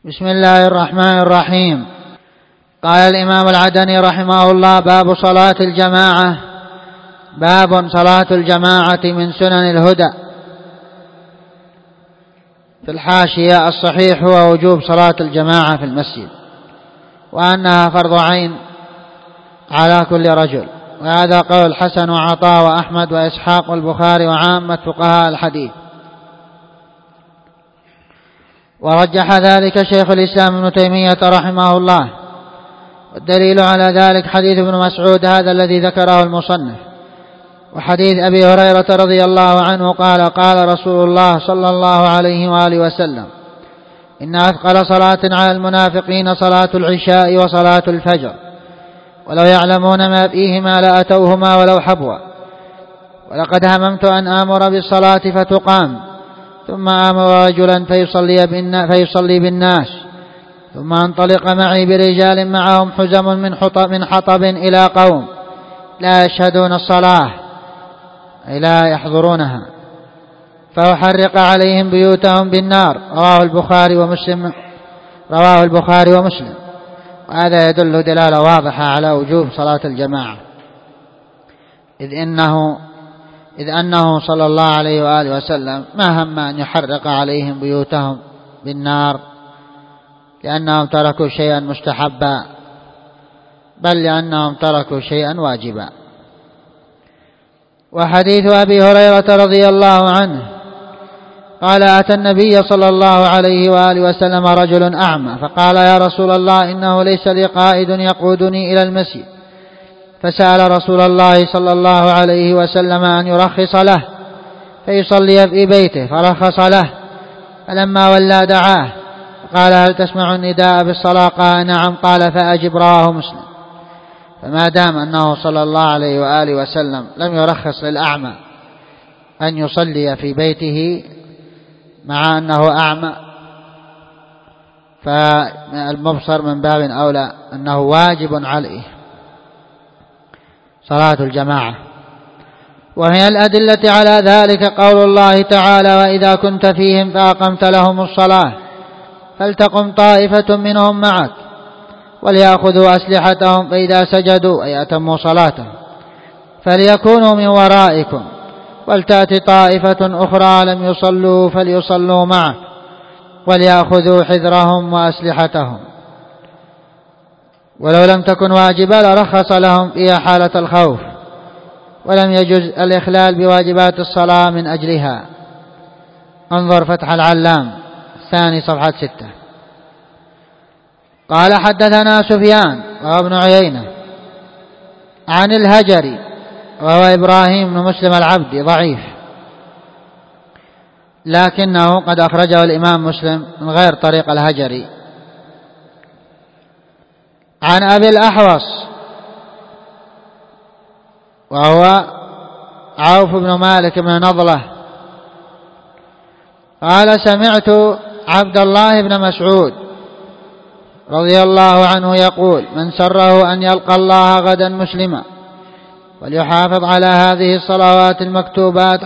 بسم الله الرحمن الرحيم. قال الإمام العدني رحمه الله: باب صلاة الجماعة. باب صلاة الجماعة من سنن الهدى. في الحاشية: الصحيح هو وجوب صلاة الجماعة في المسجد، وأنها فرض عين على كل رجل، وهذا قول الحسن وعطاء وأحمد وإسحاق والبخاري وعامة فقهاء الحديث. ورجح ذلك شيخ الإسلام ابن تيمية رحمه الله، والدليل على ذلك حديث ابن مسعود هذا الذي ذكره المصنف، وحديث أبي هريرة رضي الله عنه قال: قال رسول الله صلى الله عليه وآله وسلم: إن أثقل صلاة على المنافقين صلاة العشاء وصلاة الفجر، ولو يعلمون ما فيهما لأتوهما ولو حبوا. ولقد هممت أن آمر بالصلاة فتقام، ثم آمر رجلا فيصلي بالناس، ثم انطلق معي برجال معهم حزم من حطب إلى قوم لا يشهدون الصلاة أي لا يحضرونها، فأحرق عليهم بيوتهم بالنار. رواه البخاري ومسلم. وهذا يدل دلالة واضحة على وجوب صلاة الجماعة، إذ أنه صلى الله عليه وآله وسلم ما هم أن يحرق عليهم بيوتهم بالنار لأنهم تركوا شيئا مستحبا، بل لأنهم تركوا شيئا واجبا. وحديث أبي هريرة رضي الله عنه قال: أتى النبي صلى الله عليه وآله وسلم رجل أعمى، فقال: يا رسول الله، إنه ليس لي قائد يقودني إلى المسجد. فسأل رسول الله صلى الله عليه وسلم أن يرخص له فيصلي في بيته، فرخص له. فلما ولى دعاه قال: هل تسمع النداء بالصلاة؟ قال: نعم. قال: فأجب. رواه مسلم. فما دام أنه صلى الله عليه وآله وسلم لم يرخص للأعمى أن يصلي في بيته مع أنه أعمى، فالمبصر من باب أولى أنه واجب عليه صلاة الجماعة. وهي الأدلة على ذلك قول الله تعالى: وإذا كنت فيهم فأقمت لهم الصلاة فلتقم طائفة منهم معك وليأخذوا أسلحتهم، فإذا سجدوا أي أتموا صلاتهم فليكونوا من ورائكم ولتأتي طائفة أخرى لم يصلوا فليصلوا معك وليأخذوا حذرهم وأسلحتهم. ولو لم تكن واجبة لرخص لهم فيها حالة الخوف، ولم يجوز الإخلال بواجبات الصلاة من أجلها. انظر فتح العلام الثاني صفحة 6. قال: حدثنا سفيان وابن عيينة عن الهجري وهو إبراهيم بن مسلم العبدي ضعيف، لكنه قد أخرجه الإمام مسلم من غير طريق الهجري. عن أبي الأحوص وهو عوف بن مالك بن نضلة قال: سمعت عبد الله بن مسعود رضي الله عنه يقول: من سره أن يلقى الله غدا مسلما وليحافظ على هذه الصلوات المكتوبات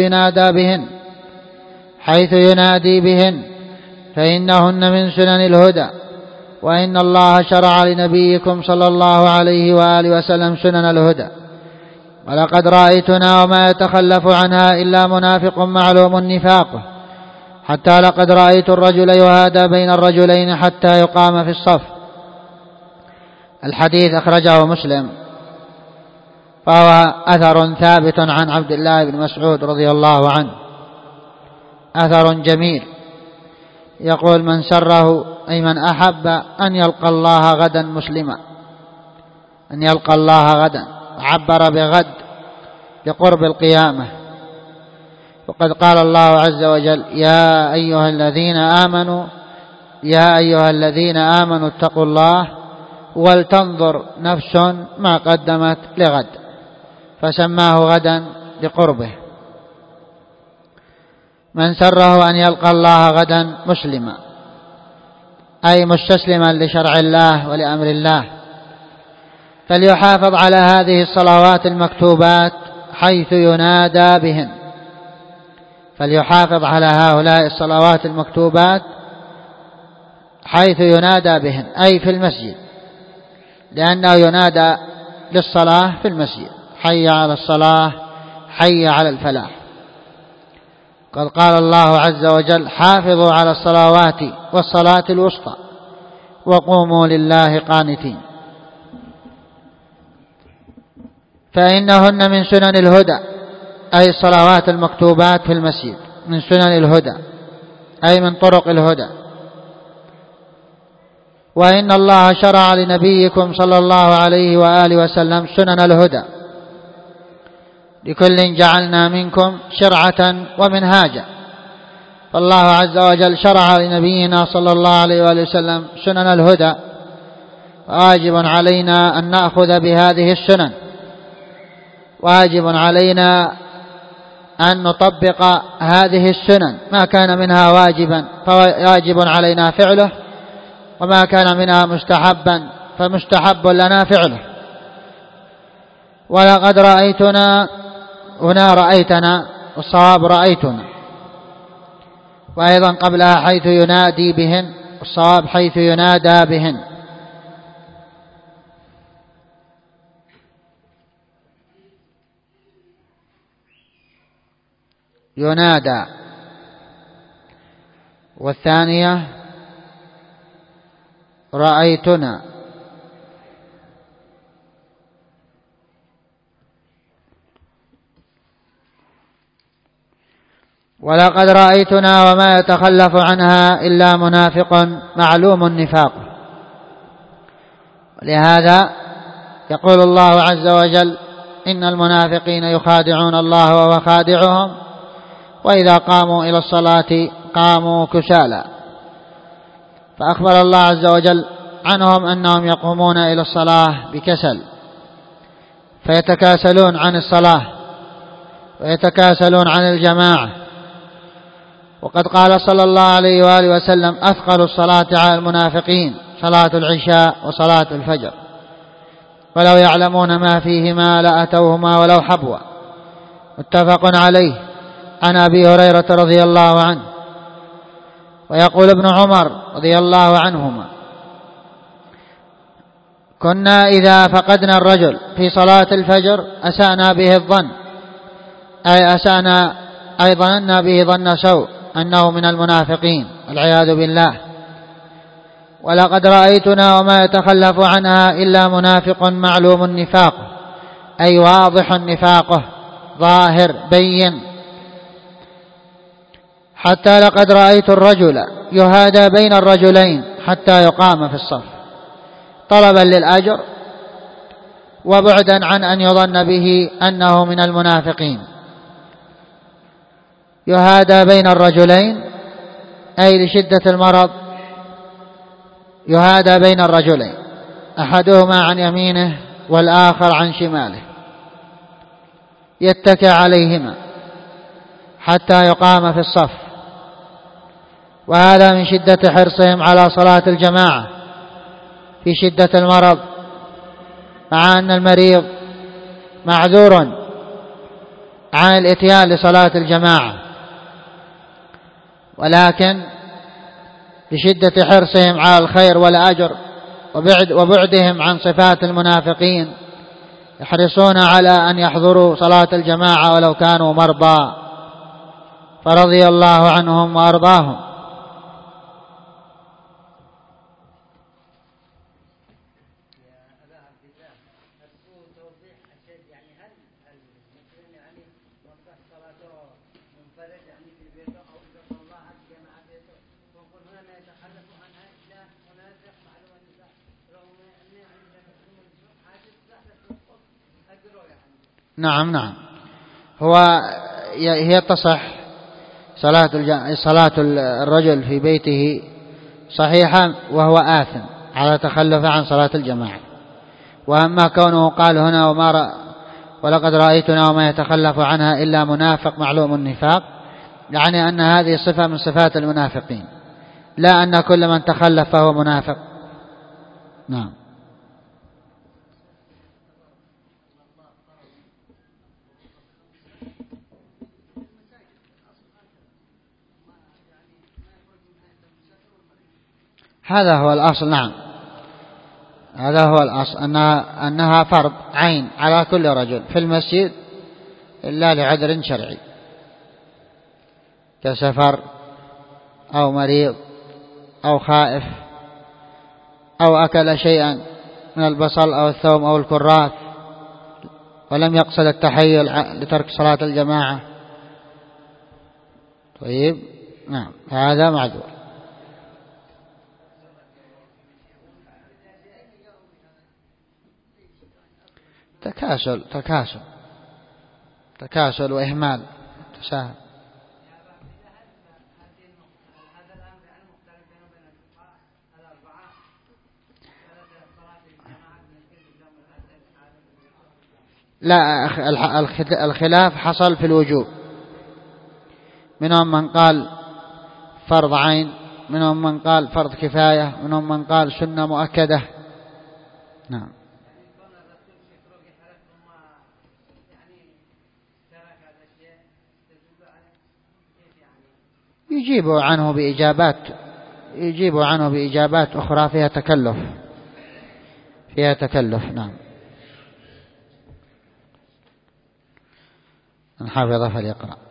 حيث ينادي بهن فإنهن من سنن الهدى، وإن الله شرع لنبيكم صلى الله عليه وآله وسلم سنن الهدى، ولقد رأيتنا وما يتخلف عنها إلا منافق معلوم نفاقه، حتى لقد رأيت الرجل يهادى بين الرجلين حتى يقام في الصف. الحديث أخرجه مسلم، فهو أثر ثابت عن عبد الله بن مسعود رضي الله عنه، أثر جميل. يقول: من سره أي من أحب أن يلقى الله غدا مسلما، أن يلقى الله غدا، عبر بغد لقرب القيامة. وقد قال الله عز وجل: يا أيها الذين آمنوا اتقوا الله ولتنظر نفس ما قدمت لغد، فسماه غدا لقربه. من سره أن يلقى الله غدا مسلما أي مستسلما لشرع الله ولأمر الله، فليحافظ على هذه الصلوات المكتوبات حيث ينادى بهن، فليحافظ على هؤلاء الصلوات المكتوبات حيث ينادى بهن أي في المسجد، لأنه ينادى للصلاة في المسجد: حي على الصلاة، حي على الفلاح. قد قال الله عز وجل: حافظوا على الصلوات والصلاة الوسطى وقوموا لله قانتين. فإنهن من سنن الهدى، أي الصلوات المكتوبات في المسجد من سنن الهدى، أي من طرق الهدى. وإن الله شرع لنبيكم صلى الله عليه وآله وسلم سنن الهدى، لكل جعلنا منكم شرعة ومنهاجا. فالله عز وجل شرع لنبينا صلى الله عليه وآله وسلم سنن الهدى، واجب علينا أن نأخذ بهذه السنن، واجب علينا أن نطبق هذه السنن. ما كان منها واجبا فواجب علينا فعله، وما كان منها مستحبا فمستحب لنا فعله. ولقد رأيتنا، هنا رأيتنا، والصواب رأيتنا. وأيضا قبلها حيث ينادي بهن، والصواب حيث ينادى بهن. ينادى. والثانية رأيتنا. ولقد رأيتنا وما يتخلف عنها إلا منافق معلوم النفاق. لهذا يقول الله عز وجل: إن المنافقين يخادعون الله وهو خادعهم وإذا قاموا إلى الصلاة قاموا كسالى. فأخبر الله عز وجل عنهم أنهم يقومون إلى الصلاة بكسل، فيتكاسلون عن الصلاة ويتكاسلون عن الجماعة. وقد قال صلى الله عليه وآله وسلم: أثقل الصلاة على المنافقين صلاة العشاء وصلاة الفجر، ولو يعلمون ما فيهما لأتوهما ولو حبوا. متفق عليه. عن أبي هريرة رضي الله عنه. ويقول ابن عمر رضي الله عنهما: كنا إذا فقدنا الرجل في صلاة الفجر أسأنا به الظن، أي ظننا به ظن سوء أنه من المنافقين والعياذ بالله. ولقد رأيتنا وما يتخلف عنها إلا منافق معلوم النفاق، أي واضح نفاقه ظاهر بين. حتى لقد رأيت الرجل يهادى بين الرجلين حتى يقام في الصف، طلبا للأجر وبعدا عن أن يظن به أنه من المنافقين. يهادى بين الرجلين أي لشدة المرض، يهادى بين الرجلين، أحدهما عن يمينه والآخر عن شماله، يتكى عليهما حتى يقام في الصف. وهذا من شدة حرصهم على صلاة الجماعة في شدة المرض، مع أن المريض معذور عن الإتيان لصلاة الجماعة، ولكن بشدة حرصهم على الخير والأجر وبعدهم عن صفات المنافقين يحرصون على أن يحضروا صلاة الجماعة ولو كانوا مرضى، فرضي الله عنهم وأرضاهم. نعم، هي تصح صلاة الرجل في بيته صحيحة وهو آثم على تخلف عن صلاة الجماعة. وأما كونه قال هنا ولقد رأيتنا وما يتخلف عنها إلا منافق معلوم النفاق، يعني أن هذه صفة من صفات المنافقين، لا أن كل من تخلف فهو منافق. نعم. هذا هو الأصل. نعم، هذا هو الأصل، أنها فرض عين على كل رجل في المسجد إلا لعذر شرعي كسفر أو مريض أو خائف أو أكل شيئا من البصل أو الثوم أو الكراث ولم يقصد التحيل لترك صلاة الجماعة. طيب، نعم، هذا معذور. تكاسل وإهمال، تساهل. لا، الخلاف حصل في الوجوب، منهم من قال فرض عين، منهم من قال فرض كفاية، منهم من قال سنة مؤكدة. نعم. يجيب عنه بإجابات أخرى فيها تكلف. نعم. من حفظ فليقرأ.